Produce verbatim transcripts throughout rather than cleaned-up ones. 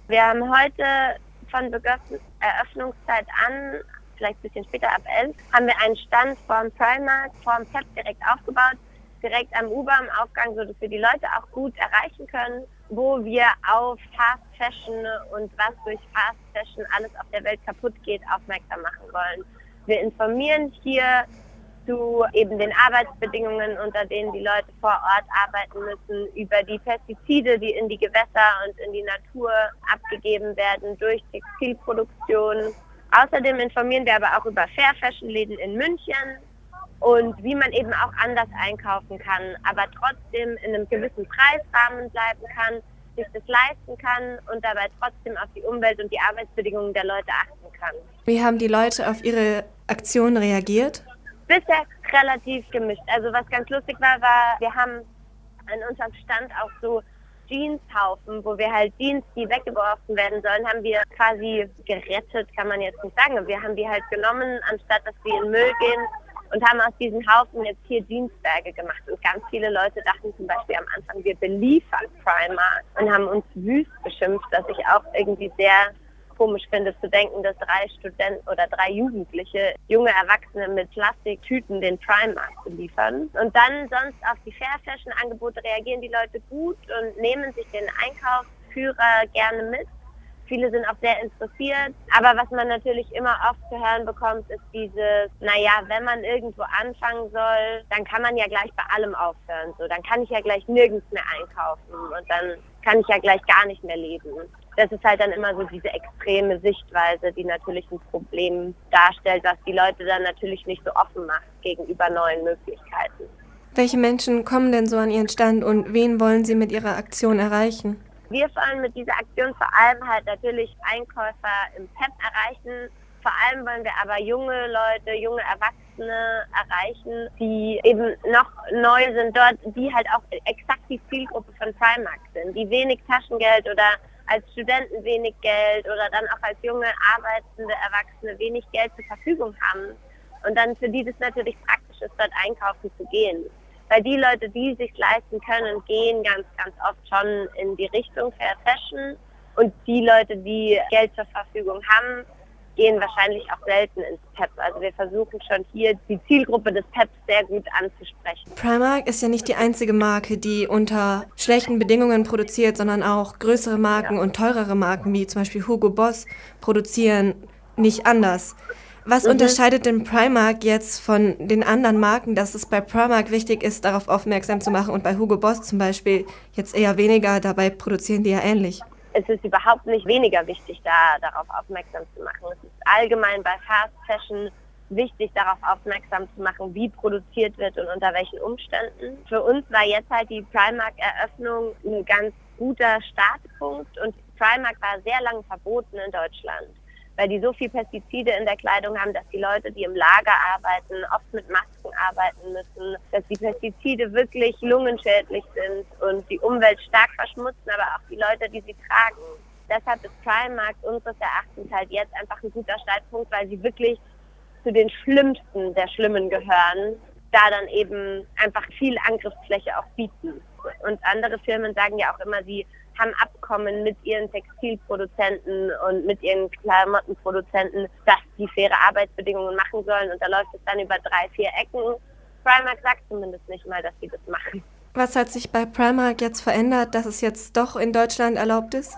Wir haben heute von Begöff- Eröffnungszeit an, vielleicht ein bisschen später ab elf, haben wir einen Stand vorm Primark, vorm Pep direkt aufgebaut, direkt am U-Bahn-Aufgang, sodass wir die Leute auch gut erreichen können, wo wir auf Fast Fashion und was durch Fast Fashion alles auf der Welt kaputt geht, aufmerksam machen wollen. Wir informieren hier zu eben den Arbeitsbedingungen, unter denen die Leute vor Ort arbeiten müssen, über die Pestizide, die in die Gewässer und in die Natur abgegeben werden durch Textilproduktion. Außerdem informieren wir aber auch über Fair-Fashion-Läden in München und wie man eben auch anders einkaufen kann, aber trotzdem in einem gewissen Preisrahmen bleiben kann, sich das leisten kann und dabei trotzdem auf die Umwelt und die Arbeitsbedingungen der Leute achten kann. Wie haben die Leute auf Ihre Aktion reagiert? Bisher relativ gemischt. Also was ganz lustig war, war, wir haben an unserem Stand auch so Jeanshaufen, wo wir halt Jeans, die weggeworfen werden sollen, haben wir quasi gerettet, kann man jetzt nicht sagen. Wir haben die halt genommen, anstatt dass sie in Müll gehen und haben aus diesen Haufen jetzt hier Jeansberge gemacht. Und ganz viele Leute dachten zum Beispiel am Anfang, wir beliefern Primark und haben uns wüst beschimpft, was ich auch irgendwie sehr komisch finde, zu denken, dass drei Studenten oder drei Jugendliche, junge Erwachsene mit Plastiktüten den Primark beliefern. Und dann sonst auf die Fair-Fashion-Angebote reagieren die Leute gut und nehmen sich den Einkaufsführer gerne mit. Viele sind auch sehr interessiert. Aber was man natürlich immer oft zu hören bekommt, ist dieses, naja, wenn man irgendwo anfangen soll, dann kann man ja gleich bei allem aufhören. So, dann kann ich ja gleich nirgends mehr einkaufen und dann kann ich ja gleich gar nicht mehr leben. Das ist halt dann immer so diese extreme Sichtweise, die natürlich ein Problem darstellt, was die Leute dann natürlich nicht so offen macht gegenüber neuen Möglichkeiten. Welche Menschen kommen denn so an Ihren Stand und wen wollen Sie mit Ihrer Aktion erreichen? Wir wollen mit dieser Aktion vor allem halt natürlich Einkäufer im Pep erreichen. Vor allem wollen wir aber junge Leute, junge Erwachsene erreichen, die eben noch neu sind dort, die halt auch exakt die Zielgruppe von Primark sind, die wenig Taschengeld oder als Studenten wenig Geld oder dann auch als junge, arbeitende Erwachsene wenig Geld zur Verfügung haben. Und dann für die das natürlich praktisch ist, dort einkaufen zu gehen. Weil die Leute, die sich leisten können, gehen ganz, ganz oft schon in die Richtung Fair Fashion. Und die Leute, die Geld zur Verfügung haben, gehen wahrscheinlich auch selten ins Pep. Also wir versuchen schon hier die Zielgruppe des Peps sehr gut anzusprechen. Primark ist ja nicht die einzige Marke, die unter schlechten Bedingungen produziert, sondern auch größere Marken ja. und teurere Marken, wie zum Beispiel Hugo Boss, produzieren nicht anders. Was mhm. unterscheidet denn Primark jetzt von den anderen Marken, dass es bei Primark wichtig ist, darauf aufmerksam zu machen und bei Hugo Boss zum Beispiel jetzt eher weniger, dabei produzieren die ja ähnlich? Es ist überhaupt nicht weniger wichtig, da darauf aufmerksam zu machen. Es ist allgemein bei Fast Fashion wichtig, darauf aufmerksam zu machen, wie produziert wird und unter welchen Umständen. Für uns war jetzt halt die Primark-Eröffnung ein ganz guter Startpunkt und Primark war sehr lange verboten in Deutschland, weil die so viel Pestizide in der Kleidung haben, dass die Leute, die im Lager arbeiten, oft mit Masken arbeiten müssen, dass die Pestizide wirklich lungenschädlich sind und die Umwelt stark verschmutzen, aber auch die Leute, die sie tragen. Deshalb ist Primark unseres Erachtens halt jetzt einfach ein guter Startpunkt, weil sie wirklich zu den Schlimmsten der Schlimmen gehören, da dann eben einfach viel Angriffsfläche auch bieten. Und andere Firmen sagen ja auch immer, sie haben Abkommen mit ihren Textilproduzenten und mit ihren Klamottenproduzenten, dass die faire Arbeitsbedingungen machen sollen. Und da läuft es dann über drei, vier Ecken. Primark sagt zumindest nicht mal, dass sie das machen. Was hat sich bei Primark jetzt verändert, dass es jetzt doch in Deutschland erlaubt ist?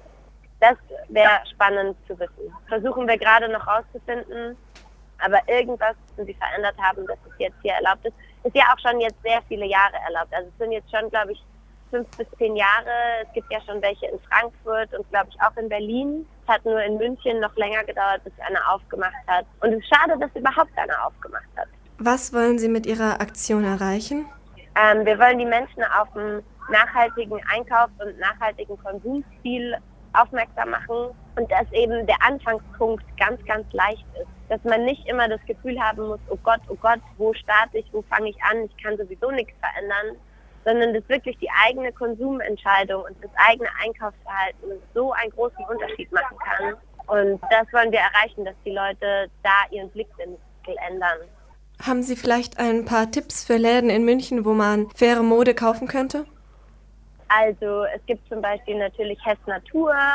Das wäre spannend zu wissen. Versuchen wir gerade noch rauszufinden. Aber irgendwas müssen sie verändert haben, dass es jetzt hier erlaubt ist. Ist ja auch schon jetzt sehr viele Jahre erlaubt. Also es sind jetzt schon, glaube ich, fünf bis zehn Jahre. Es gibt ja schon welche in Frankfurt und, glaube ich, auch in Berlin. Es hat nur in München noch länger gedauert, bis einer aufgemacht hat. Und es ist schade, dass überhaupt einer aufgemacht hat. Was wollen Sie mit Ihrer Aktion erreichen? Ähm, wir wollen die Menschen auf einen nachhaltigen Einkaufs- und nachhaltigen Konsumstil aufmerksam machen und dass eben der Anfangspunkt ganz, ganz leicht ist. Dass man nicht immer das Gefühl haben muss, oh Gott, oh Gott, wo starte ich, wo fange ich an, ich kann sowieso nichts verändern, sondern dass wirklich die eigene Konsumentscheidung und das eigene Einkaufsverhalten so einen großen Unterschied machen kann. Und das wollen wir erreichen, dass die Leute da ihren Blickwinkel ändern. Haben Sie vielleicht ein paar Tipps für Läden in München, wo man faire Mode kaufen könnte? Also es gibt zum Beispiel natürlich Hess Natur,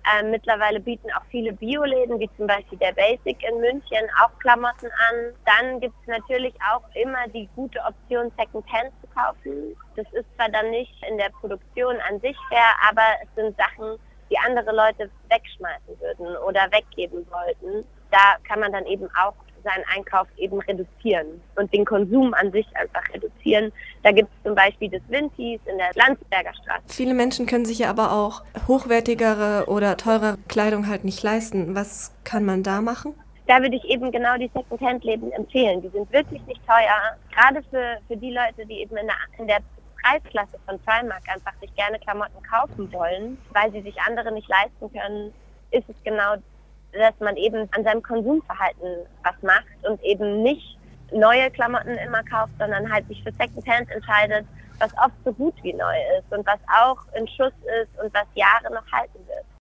Ähm, mittlerweile bieten auch viele Bioläden, wie zum Beispiel der Basic in München, auch Klamotten an. Dann gibt es natürlich auch immer die gute Option, Secondhand zu kaufen. Das ist zwar dann nicht in der Produktion an sich fair, aber es sind Sachen, die andere Leute wegschmeißen würden oder weggeben wollten. Da kann man dann eben auch seinen Einkauf eben reduzieren und den Konsum an sich einfach reduzieren. Da gibt es zum Beispiel das Vinties in der Landsberger Straße. Viele Menschen können sich ja aber auch hochwertigere oder teurere Kleidung halt nicht leisten. Was kann man da machen? Da würde ich eben genau die Secondhand-Läden empfehlen. Die sind wirklich nicht teuer. Gerade für, für die Leute, die eben in der, in der Preisklasse von Primark einfach sich gerne Klamotten kaufen wollen, weil sie sich andere nicht leisten können, ist es genau, dass man eben an seinem Konsumverhalten was macht und eben nicht neue Klamotten immer kauft, sondern halt sich für Secondhand entscheidet, was oft so gut wie neu ist und was auch in Schuss ist und was Jahre noch halten wird.